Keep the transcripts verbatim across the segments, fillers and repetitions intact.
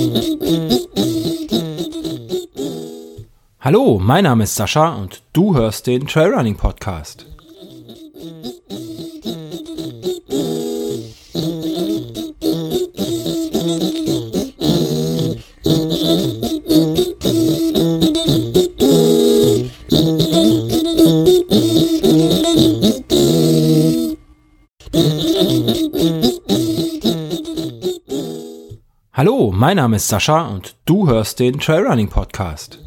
Hallo, mein Name ist Sascha und du hörst den Trailrunning Podcast. Hallo, mein Name ist Sascha und du hörst den Trailrunning Podcast.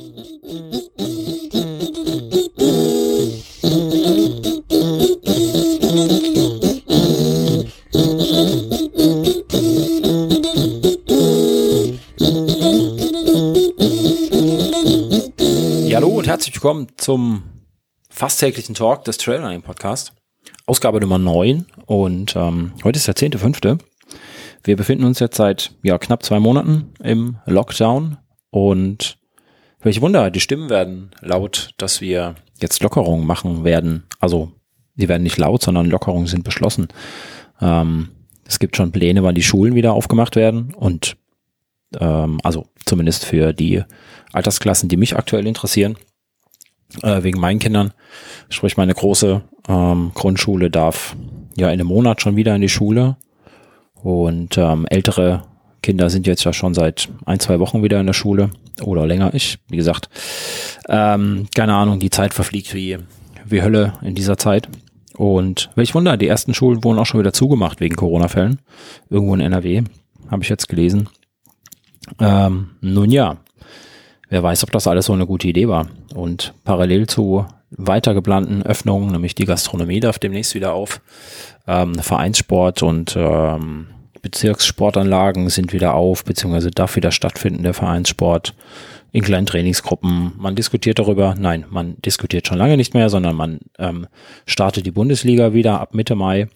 Ja, hallo und herzlich willkommen zum fast täglichen Talk des Trailrunning Podcast. Ausgabe Nummer neun und ähm, heute ist der zehnter fünfte Wir befinden uns jetzt seit ja, knapp zwei Monaten im Lockdown und welch Wunder, die Stimmen werden laut, dass wir jetzt Lockerungen machen werden. Also die werden nicht laut, sondern Lockerungen sind beschlossen. Ähm, es gibt schon Pläne, wann die Schulen wieder aufgemacht werden und ähm, also zumindest für die Altersklassen, die mich aktuell interessieren, äh, wegen meinen Kindern. Sprich, meine große ähm, Grundschule darf ja in einem Monat schon wieder in die Schule. Und ähm, ältere Kinder sind jetzt ja schon seit ein, zwei Wochen wieder in der Schule oder länger. Ich, wie gesagt, ähm, keine Ahnung, die Zeit verfliegt wie, wie Hölle in dieser Zeit. Und welch Wunder, die ersten Schulen wurden auch schon wieder zugemacht wegen Corona-Fällen. Irgendwo in N R W, habe ich jetzt gelesen. Ähm, nun ja, wer weiß, ob das alles so eine gute Idee war. Und parallel zu weiter geplanten Öffnungen, nämlich die Gastronomie darf demnächst wieder auf, ähm, Vereinssport und ähm, Bezirkssportanlagen sind wieder auf, beziehungsweise darf wieder stattfinden, der Vereinssport in kleinen Trainingsgruppen. Man diskutiert darüber, nein, man diskutiert schon lange nicht mehr, sondern man ähm, startet die Bundesliga wieder ab Mitte Mai.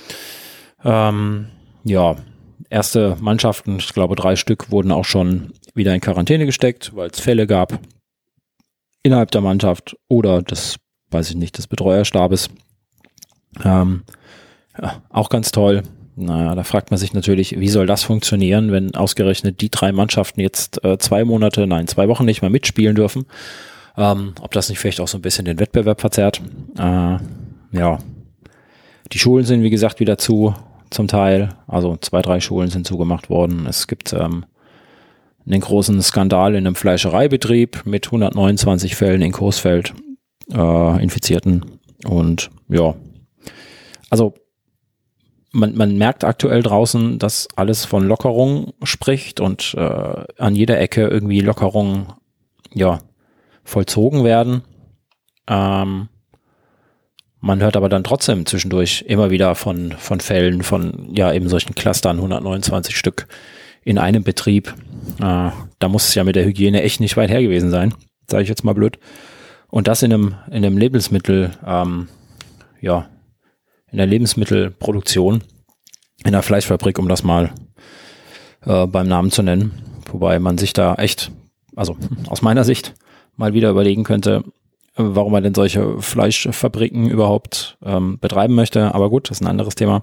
Ähm, ja, erste Mannschaften, ich glaube drei Stück, wurden auch schon wieder in Quarantäne gesteckt, weil es Fälle gab innerhalb der Mannschaft oder des, weiß ich nicht, des Betreuerstabes. Ähm, ja, auch ganz toll. Naja, da fragt man sich natürlich, wie soll das funktionieren, wenn ausgerechnet die drei Mannschaften jetzt äh, zwei Monate, nein, zwei Wochen nicht mehr mitspielen dürfen. Ähm, ob das nicht vielleicht auch so ein bisschen den Wettbewerb verzerrt. Äh, ja, die Schulen sind wie gesagt wieder zu, zum Teil. Also zwei, drei Schulen sind zugemacht worden. Es gibt ähm, einen großen Skandal in einem Fleischereibetrieb mit hundertneunundzwanzig Fällen in Coesfeld, äh, Infizierten. Und ja, also Man, man merkt aktuell draußen, dass alles von Lockerung spricht und äh, an jeder Ecke irgendwie Lockerungen ja, vollzogen werden. Ähm, man hört aber dann trotzdem zwischendurch immer wieder von, von Fällen von ja eben solchen Clustern, hundertneunundzwanzig Stück in einem Betrieb. Äh, da muss es ja mit der Hygiene echt nicht weit her gewesen sein, sage ich jetzt mal blöd. Und das in einem, in einem Lebensmittel, ähm, ja, in der Lebensmittelproduktion, in der Fleischfabrik, um das mal äh, beim Namen zu nennen. Wobei man sich da echt, also aus meiner Sicht, mal wieder überlegen könnte, warum man denn solche Fleischfabriken überhaupt ähm, betreiben möchte. Aber gut, das ist ein anderes Thema.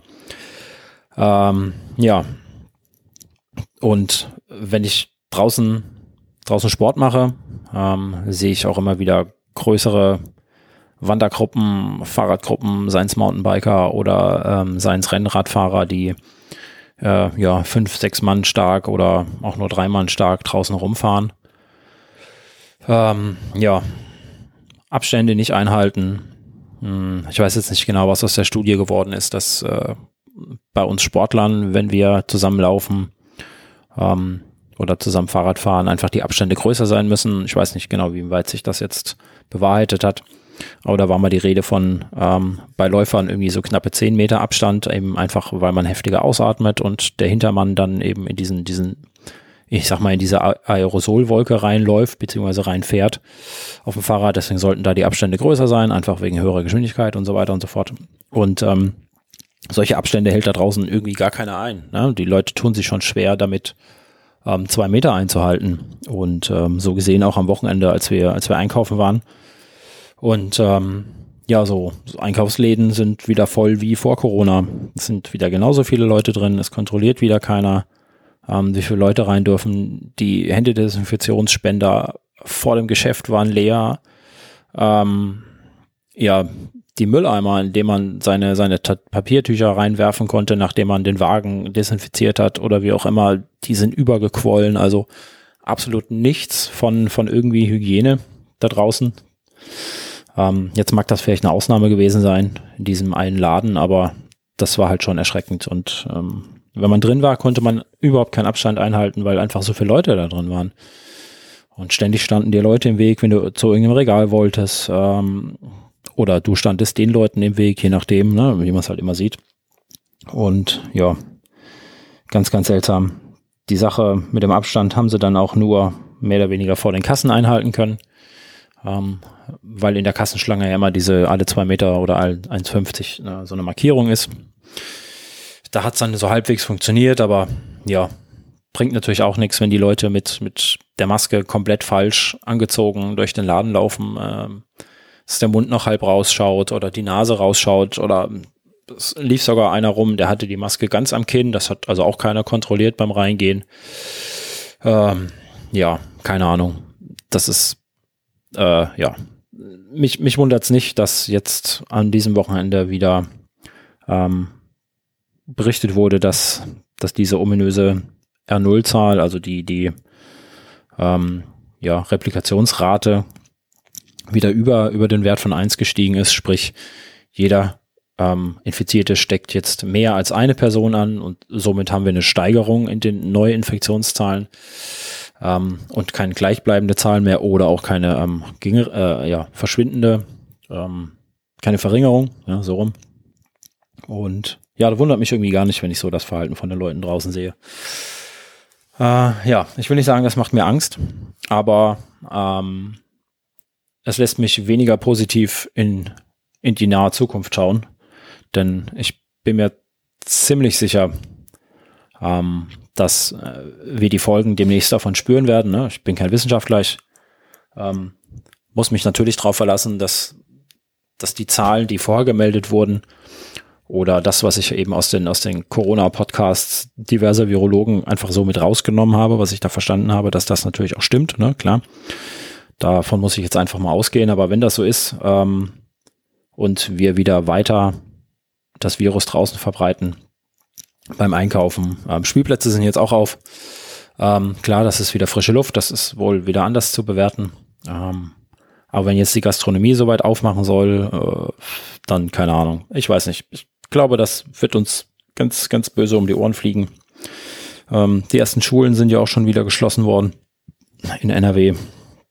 Ähm, ja. Und wenn ich draußen, draußen Sport mache, ähm, sehe ich auch immer wieder größere Wandergruppen, Fahrradgruppen, seien es Mountainbiker oder ähm, seien es Rennradfahrer, die äh, ja fünf, sechs Mann stark oder auch nur drei Mann stark draußen rumfahren. Ähm, ja, Abstände nicht einhalten. Hm, ich weiß jetzt nicht genau, was aus der Studie geworden ist, dass äh, bei uns Sportlern, wenn wir zusammenlaufen ähm, oder zusammen Fahrrad fahren, einfach die Abstände größer sein müssen. Ich weiß nicht genau, wie weit sich das jetzt bewahrheitet hat. Aber da war mal die Rede von ähm, bei Läufern irgendwie so knappe zehn Meter Abstand, eben einfach, weil man heftiger ausatmet und der Hintermann dann eben in diesen, diesen, ich sag mal, in diese Aerosolwolke reinläuft, beziehungsweise reinfährt auf dem Fahrrad. Deswegen sollten da die Abstände größer sein, einfach wegen höherer Geschwindigkeit und so weiter und so fort. Und ähm, solche Abstände hält da draußen irgendwie gar keiner ein. Ne? Die Leute tun sich schon schwer damit, ähm, zwei Meter einzuhalten. Und ähm, so gesehen auch am Wochenende, als wir, als wir einkaufen waren. Und ähm, ja, so, so Einkaufsläden sind wieder voll wie vor Corona. Es sind wieder genauso viele Leute drin, es kontrolliert wieder keiner. ähm, wie viele Leute rein dürfen. Die Händedesinfektionsspender vor dem Geschäft waren leer. Ähm, ja, die Mülleimer, in dem man seine, seine T- Papiertücher reinwerfen konnte, nachdem man den Wagen desinfiziert hat oder wie auch immer, die sind übergequollen. Also absolut nichts von, von irgendwie Hygiene da draußen. Ähm, jetzt mag das vielleicht eine Ausnahme gewesen sein in diesem einen Laden, aber das war halt schon erschreckend. Und ähm, wenn man drin war, konnte man überhaupt keinen Abstand einhalten, weil einfach so viele Leute da drin waren. Und ständig standen dir Leute im Weg, wenn du zu irgendeinem Regal wolltest. Ähm, oder du standest den Leuten im Weg, je nachdem, ne, wie man es halt immer sieht. Und ja, ganz, ganz seltsam. Die Sache mit dem Abstand haben sie dann auch nur mehr oder weniger vor den Kassen einhalten können. Ähm, weil in der Kassenschlange ja immer diese alle zwei Meter oder alle eins fünfzig äh, so eine Markierung ist. Da hat es dann so halbwegs funktioniert, aber ja, bringt natürlich auch nichts, wenn die Leute mit, mit der Maske komplett falsch angezogen durch den Laden laufen, ähm, dass der Mund noch halb rausschaut oder die Nase rausschaut oder es lief sogar einer rum, der hatte die Maske ganz am Kinn, das hat also auch keiner kontrolliert beim Reingehen. Ähm, ja, keine Ahnung. Das ist, äh, ja, mich, mich wundert es nicht, dass jetzt an diesem Wochenende wieder ähm, berichtet wurde, dass, dass diese ominöse R null Zahl, also die, die ähm, ja, Replikationsrate wieder über, über den Wert von eins gestiegen ist, sprich jeder ähm, Infizierte steckt jetzt mehr als eine Person an und somit haben wir eine Steigerung in den Neuinfektionszahlen ähm, und keine gleichbleibende Zahlen mehr oder auch keine ähm, ging, äh, ja, verschwindende, ähm, keine Verringerung, ja, so rum. Und ja, das wundert mich irgendwie gar nicht, wenn ich so das Verhalten von den Leuten draußen sehe. Äh, ja, ich will nicht sagen, das macht mir Angst, aber ähm, es lässt mich weniger positiv in, in die nahe Zukunft schauen, denn ich bin mir ziemlich sicher, ähm, dass äh, wir die Folgen demnächst davon spüren werden. Ne? Ich bin kein Wissenschaftler, ich ähm, muss mich natürlich darauf verlassen, dass, dass die Zahlen, die vorher gemeldet wurden, oder das, was ich eben aus den, aus den Corona-Podcasts diverser Virologen einfach so mit rausgenommen habe, was ich da verstanden habe, dass das natürlich auch stimmt, ne, klar. Davon muss ich jetzt einfach mal ausgehen, aber wenn das so ist ähm, und wir wieder weiter das Virus draußen verbreiten beim Einkaufen, ähm, Spielplätze sind jetzt auch auf, ähm, klar, das ist wieder frische Luft, das ist wohl wieder anders zu bewerten, ähm, aber wenn jetzt die Gastronomie soweit aufmachen soll, äh, dann keine Ahnung, ich weiß nicht, ich glaube, das wird uns ganz, ganz böse um die Ohren fliegen. Ähm, die ersten Schulen sind ja auch schon wieder geschlossen worden in N R W.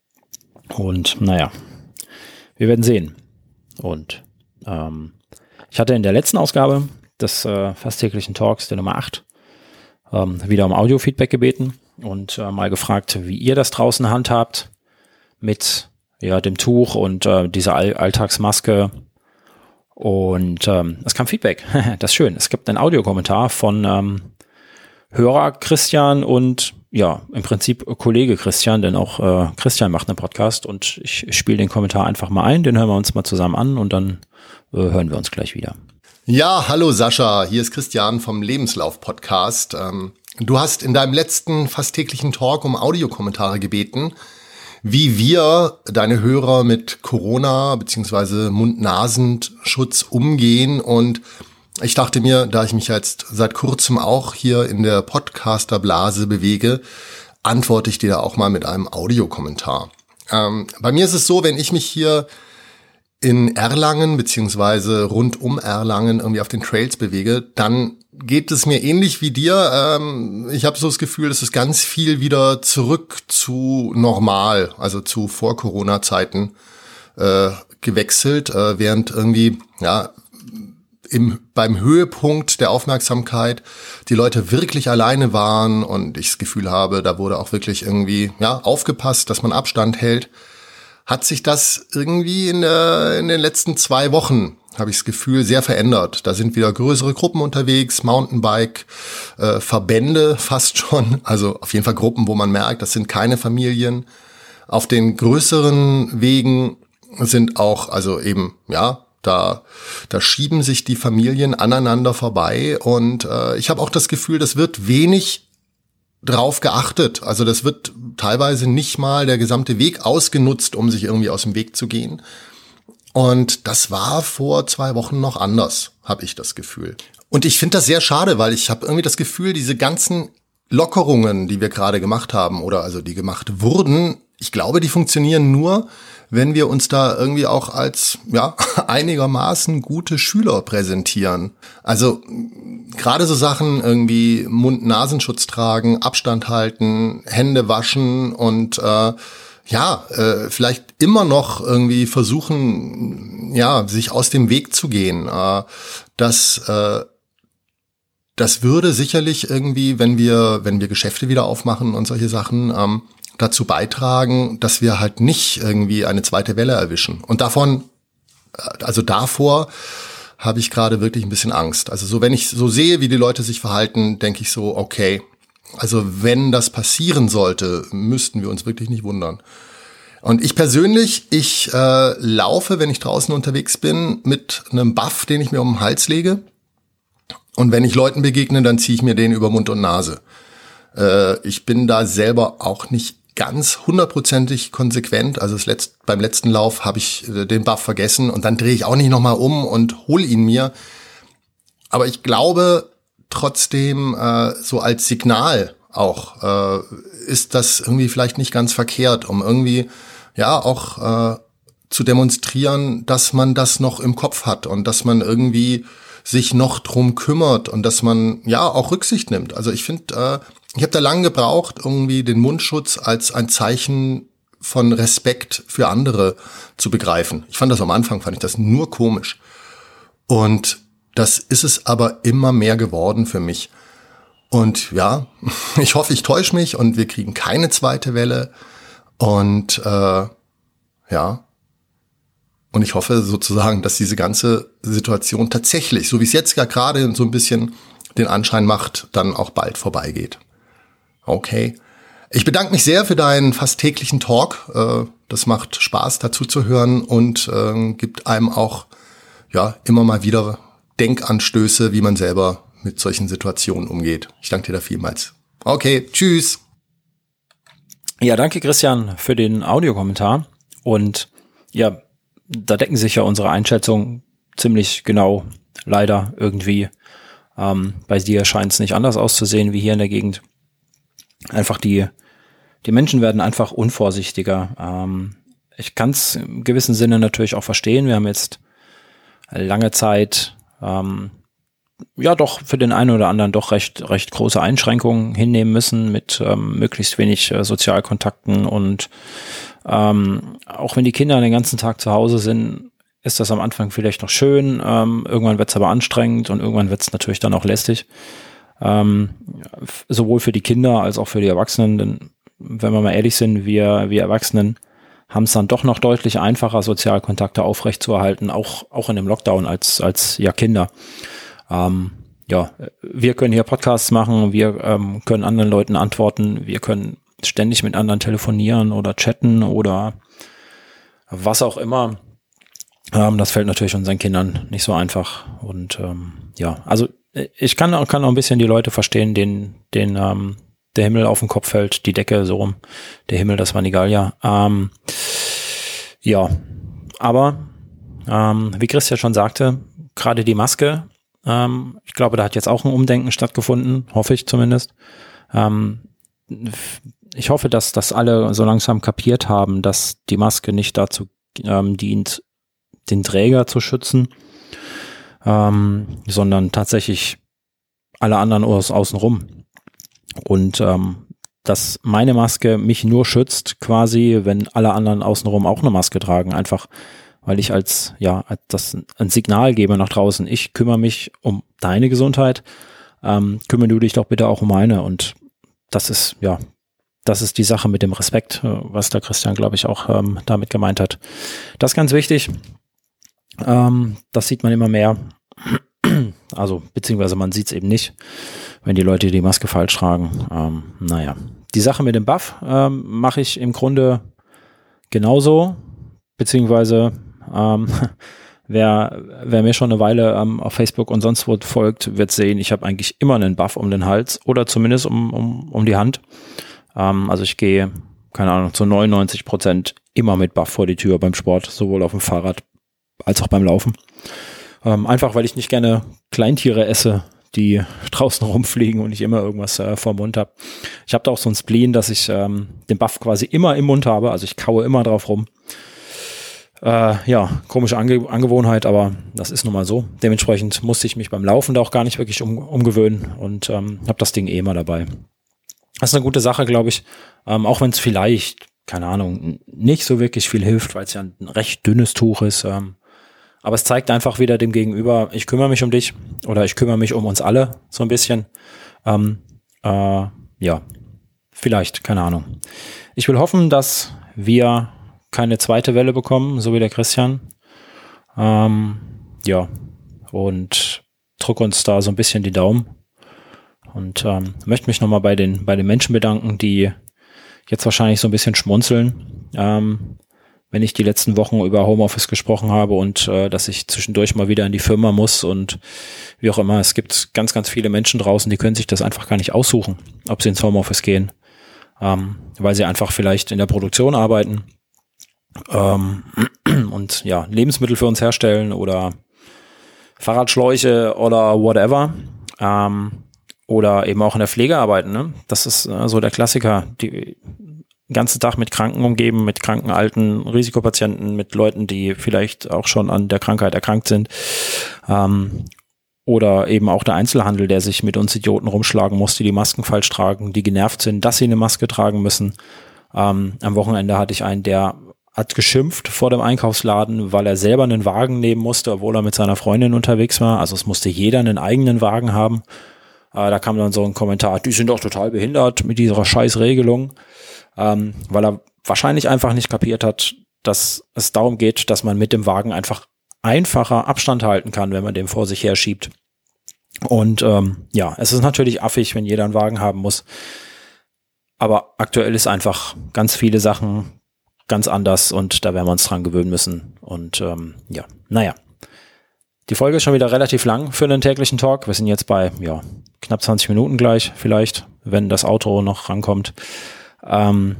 Und naja, wir werden sehen. Und ähm, ich hatte in der letzten Ausgabe des äh, fast täglichen Talks, der Nummer acht, ähm, wieder um Audio-Feedback gebeten und äh, mal gefragt, wie ihr das draußen handhabt mit ja, dem Tuch und äh, dieser All- Alltagsmaske. Und ähm, es kam Feedback. Das ist schön. Es gibt einen Audiokommentar von ähm, Hörer Christian und ja, im Prinzip Kollege Christian, denn auch äh, Christian macht einen Podcast und ich, ich spiele den Kommentar einfach mal ein, den hören wir uns mal zusammen an und dann äh, hören wir uns gleich wieder. Ja, hallo Sascha, hier ist Christian vom Lebenslauf-Podcast. Ähm, du hast in deinem letzten fast täglichen Talk um Audiokommentare gebeten, wie wir, deine Hörer, mit Corona bzw. Mund-Nasen-Schutz umgehen. Und ich dachte mir, da ich mich jetzt seit kurzem auch hier in der Podcaster-Blase bewege, antworte ich dir da auch mal mit einem Audiokommentar. Ähm, bei mir ist es so, wenn ich mich hier in Erlangen beziehungsweise rund um Erlangen irgendwie auf den Trails bewege, dann geht es mir ähnlich wie dir. Ähm, ich habe so das Gefühl, es ist ganz viel wieder zurück zu normal, also zu Vor-Corona-Zeiten äh, gewechselt, äh, während irgendwie ja im beim Höhepunkt der Aufmerksamkeit die Leute wirklich alleine waren und ich das Gefühl habe, da wurde auch wirklich irgendwie ja aufgepasst, dass man Abstand hält. Hat sich das irgendwie in, der, in den letzten zwei Wochen, habe ich das Gefühl, sehr verändert. Da sind wieder größere Gruppen unterwegs, Mountainbike, äh, Verbände fast schon. Also auf jeden Fall Gruppen, wo man merkt, das sind keine Familien. Auf den größeren Wegen sind auch, also eben, ja, da, da schieben sich die Familien aneinander vorbei. Und äh, ich habe auch das Gefühl, das wird wenig drauf geachtet. Also das wird teilweise nicht mal der gesamte Weg ausgenutzt, um sich irgendwie aus dem Weg zu gehen. Und das war vor zwei Wochen noch anders, habe ich das Gefühl. Und ich finde das sehr schade, weil ich habe irgendwie das Gefühl, diese ganzen Lockerungen, die wir gerade gemacht haben oder also die gemacht wurden, ich glaube, die funktionieren nur, wenn wir uns da irgendwie auch als ja einigermaßen gute Schüler präsentieren. Also gerade so Sachen irgendwie Mund-Nasenschutz tragen, Abstand halten, Hände waschen und äh, ja, äh, vielleicht immer noch irgendwie versuchen, ja, sich aus dem Weg zu gehen. Äh, das, äh, das würde sicherlich irgendwie, wenn wir, wenn wir Geschäfte wieder aufmachen und solche Sachen, ähm, dazu beitragen, dass wir halt nicht irgendwie eine zweite Welle erwischen. Und davon, also davor habe ich gerade wirklich ein bisschen Angst. Also so, wenn ich so sehe, wie die Leute sich verhalten, denke ich so, okay, also wenn das passieren sollte, müssten wir uns wirklich nicht wundern. Und ich persönlich, ich äh, laufe, wenn ich draußen unterwegs bin, mit einem Buff, den ich mir um den Hals lege. Und wenn ich Leuten begegne, dann ziehe ich mir den über Mund und Nase. Äh, ich bin da selber auch nicht ganz hundertprozentig konsequent. Also das letzt, beim letzten Lauf habe ich äh, den Buff vergessen und dann drehe ich auch nicht nochmal um und hol ihn mir. Aber ich glaube trotzdem, äh, so als Signal auch, äh, ist das irgendwie vielleicht nicht ganz verkehrt, um irgendwie ja auch äh, zu demonstrieren, dass man das noch im Kopf hat und dass man irgendwie sich noch drum kümmert und dass man ja auch Rücksicht nimmt. Also ich finde, äh, ich habe da lange gebraucht, irgendwie den Mundschutz als ein Zeichen von Respekt für andere zu begreifen. Ich fand das am Anfang, fand ich das nur komisch. Und das ist es aber immer mehr geworden für mich. Und ja, ich hoffe, ich täusche mich und wir kriegen keine zweite Welle. Und äh, ja, und ich hoffe sozusagen, dass diese ganze Situation tatsächlich, so wie es jetzt ja gerade so ein bisschen den Anschein macht, dann auch bald vorbeigeht. Okay. Ich bedanke mich sehr für deinen fast täglichen Talk. Das macht Spaß, dazu zu hören und gibt einem auch ja immer mal wieder Denkanstöße, wie man selber mit solchen Situationen umgeht. Ich danke dir da vielmals. Okay, tschüss. Ja, danke Christian für den Audiokommentar. Und ja, da decken sich ja unsere Einschätzungen ziemlich genau, leider irgendwie. Ähm, bei dir scheint es nicht anders auszusehen wie hier in der Gegend. Einfach die, die Menschen werden einfach unvorsichtiger. Ähm, ich kann es im gewissen Sinne natürlich auch verstehen. Wir haben jetzt lange Zeit, ähm, ja doch für den einen oder anderen doch recht, recht große Einschränkungen hinnehmen müssen mit ähm, möglichst wenig äh, Sozialkontakten und ähm, auch wenn die Kinder den ganzen Tag zu Hause sind, ist das am Anfang vielleicht noch schön. Ähm, irgendwann wird es aber anstrengend und irgendwann wird es natürlich dann auch lästig. Ähm, sowohl für die Kinder als auch für die Erwachsenen, denn wenn wir mal ehrlich sind, wir, wir Erwachsenen haben es dann doch noch deutlich einfacher, Sozialkontakte aufrechtzuerhalten, auch, auch in dem Lockdown als, als ja Kinder. Ähm, ja, wir können hier Podcasts machen, wir ähm, können anderen Leuten antworten, wir können ständig mit anderen telefonieren oder chatten oder was auch immer. Ähm, das fällt natürlich unseren Kindern nicht so einfach und ähm, ja, also ich kann auch, kann auch ein bisschen die Leute verstehen, denen, denen ähm, der Himmel auf den Kopf fällt, die Decke so rum. Der Himmel, das war Nigalia. Ähm, ja, aber ähm, wie Christian schon sagte, gerade die Maske, ähm, ich glaube, da hat jetzt auch ein Umdenken stattgefunden, hoffe ich zumindest. Ähm, ich hoffe, dass das alle so langsam kapiert haben, dass die Maske nicht dazu ähm, dient, den Träger zu schützen, Ähm, sondern tatsächlich alle anderen aus, außenrum. Und ähm, dass meine Maske mich nur schützt, quasi, wenn alle anderen außenrum auch eine Maske tragen, einfach weil ich als, ja, als das ein Signal gebe nach draußen, ich kümmere mich um deine Gesundheit, ähm, kümmere du dich doch bitte auch um meine. Und das ist, ja, das ist die Sache mit dem Respekt, was der Christian, glaube ich, auch ähm, damit gemeint hat. Das ist ganz wichtig. Ähm, das sieht man immer mehr. Also, beziehungsweise man sieht es eben nicht, wenn die Leute die Maske falsch tragen. Ähm, naja, die Sache mit dem Buff ähm, mache ich im Grunde genauso, beziehungsweise ähm, wer, wer mir schon eine Weile ähm, auf Facebook und sonst wo folgt, wird sehen, ich habe eigentlich immer einen Buff um den Hals oder zumindest um, um, um die Hand. Ähm, also ich gehe, keine Ahnung, zu neunundneunzig Prozent immer mit Buff vor die Tür beim Sport, sowohl auf dem Fahrrad als auch beim Laufen. Ähm, einfach, weil ich nicht gerne Kleintiere esse, die draußen rumfliegen und ich immer irgendwas äh, vor dem Mund habe. Ich habe da auch so ein Spleen, dass ich ähm, den Buff quasi immer im Mund habe, also ich kaue immer drauf rum. Äh, ja, komische Ange- Angewohnheit, aber das ist nun mal so. Dementsprechend musste ich mich beim Laufen da auch gar nicht wirklich um, umgewöhnen und ähm, habe das Ding eh immer dabei. Das ist eine gute Sache, glaube ich, ähm, auch wenn es vielleicht, keine Ahnung, nicht so wirklich viel hilft, weil es ja ein recht dünnes Tuch ist. Ähm, aber es zeigt einfach wieder dem Gegenüber, ich kümmere mich um dich oder ich kümmere mich um uns alle so ein bisschen. Ähm, äh, ja, vielleicht, keine Ahnung. Ich will hoffen, dass wir keine zweite Welle bekommen, so wie der Christian. Ähm, ja, und drück uns da so ein bisschen die Daumen. Und ähm, möchte mich nochmal bei den, bei den Menschen bedanken, die jetzt wahrscheinlich so ein bisschen schmunzeln, ähm, wenn ich die letzten Wochen über Homeoffice gesprochen habe und äh, dass ich zwischendurch mal wieder in die Firma muss und wie auch immer. Es gibt ganz, ganz viele Menschen draußen, die können sich das einfach gar nicht aussuchen, ob sie ins Homeoffice gehen, ähm, weil sie einfach vielleicht in der Produktion arbeiten ähm, und ja, Lebensmittel für uns herstellen oder Fahrradschläuche oder whatever. Ähm, oder eben auch in der Pflege arbeiten. Ne? Das ist äh, so der Klassiker. Die den ganzen Tag mit Kranken umgeben, mit kranken, alten Risikopatienten, mit Leuten, die vielleicht auch schon an der Krankheit erkrankt sind. Ähm, oder eben auch der Einzelhandel, der sich mit uns Idioten rumschlagen muss, die die Masken falsch tragen, die genervt sind, dass sie eine Maske tragen müssen. Ähm, am Wochenende hatte ich einen, der hat geschimpft vor dem Einkaufsladen, weil er selber einen Wagen nehmen musste, obwohl er mit seiner Freundin unterwegs war. Also es musste jeder einen eigenen Wagen haben. Äh, da kam dann so ein Kommentar, die sind doch total behindert mit dieser scheiß Regelung. Ähm, weil er wahrscheinlich einfach nicht kapiert hat, dass es darum geht, dass man mit dem Wagen einfach einfacher Abstand halten kann, wenn man den vor sich her schiebt. Und ähm, ja, es ist natürlich affig, wenn jeder einen Wagen haben muss. Aber aktuell ist einfach ganz viele Sachen ganz anders und da werden wir uns dran gewöhnen müssen. Und ähm, ja, naja. Die Folge ist schon wieder relativ lang für einen täglichen Talk. Wir sind jetzt bei ja knapp zwanzig Minuten gleich vielleicht, wenn das Outro noch rankommt. Ähm,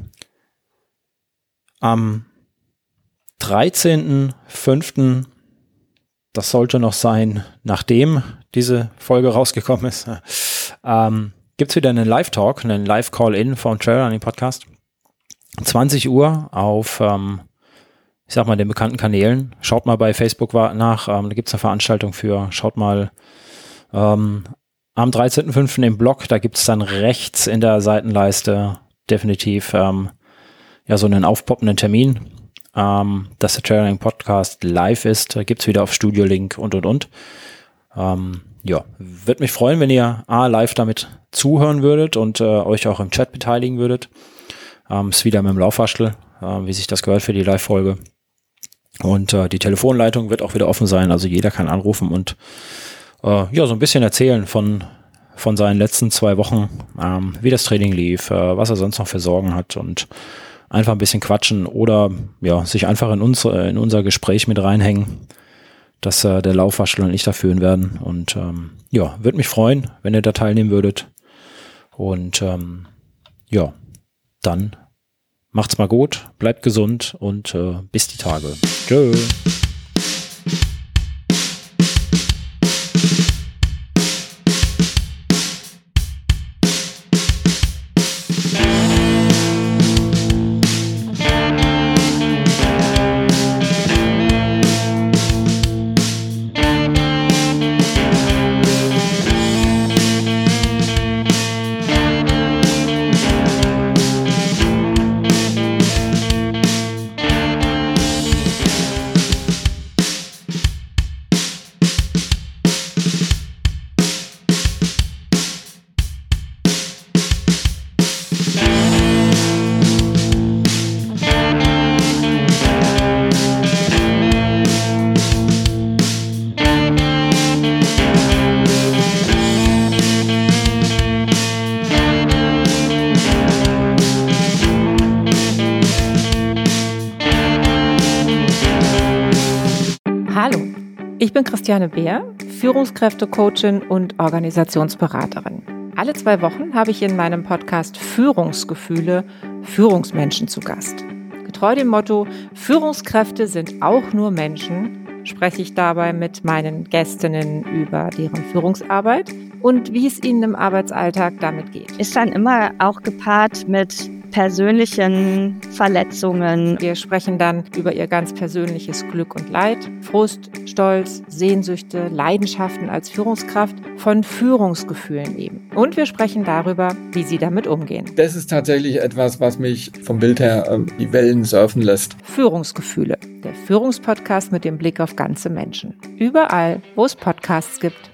am dreizehnten fünften, das sollte noch sein, nachdem diese Folge rausgekommen ist, ähm, gibt's wieder einen Live-Talk, einen Live-Call-In vom Trailrunning Podcast. zwanzig Uhr auf, ähm, ich sag mal, den bekannten Kanälen. Schaut mal bei Facebook nach, ähm, da gibt's eine Veranstaltung für. Schaut mal ähm, am dreizehnten fünften im Blog, da gibt's dann rechts in der Seitenleiste definitiv ähm, ja so einen aufpoppenden Termin, ähm, dass der Trailrunning Podcast live ist. Da gibt's wieder auf Studio Link und und und. Ähm, ja, würde mich freuen, wenn ihr A, live damit zuhören würdet und äh, euch auch im Chat beteiligen würdet. Ähm, ist wieder mit dem Laufwaschel, äh, wie sich das gehört für die Live-Folge. Und äh, die Telefonleitung wird auch wieder offen sein, also jeder kann anrufen und äh, ja so ein bisschen erzählen von von seinen letzten zwei Wochen, ähm, wie das Training lief, äh, was er sonst noch für Sorgen hat und einfach ein bisschen quatschen oder ja sich einfach in, uns, äh, in unser Gespräch mit reinhängen, das äh, der Laufwaschel und ich da führen werden. Und ähm, ja, würde mich freuen, wenn ihr da teilnehmen würdet. Und ähm, ja, dann macht's mal gut, bleibt gesund und äh, bis die Tage. Tschö. Ich bin Christiane Beer, Führungskräftecoachin und Organisationsberaterin. Alle zwei Wochen habe ich in meinem Podcast Führungsgefühle Führungsmenschen zu Gast. Getreu dem Motto, Führungskräfte sind auch nur Menschen, spreche ich dabei mit meinen Gästinnen über deren Führungsarbeit und wie es ihnen im Arbeitsalltag damit geht. Ist dann immer auch gepaart mit persönlichen Verletzungen. Wir sprechen dann über ihr ganz persönliches Glück und Leid, Frust, Stolz, Sehnsüchte, Leidenschaften als Führungskraft, von Führungsgefühlen eben. Und wir sprechen darüber, wie sie damit umgehen. Das ist tatsächlich etwas, was mich vom Bild her äh, die Wellen surfen lässt. Führungsgefühle, der Führungspodcast mit dem Blick auf ganze Menschen. Überall, wo es Podcasts gibt.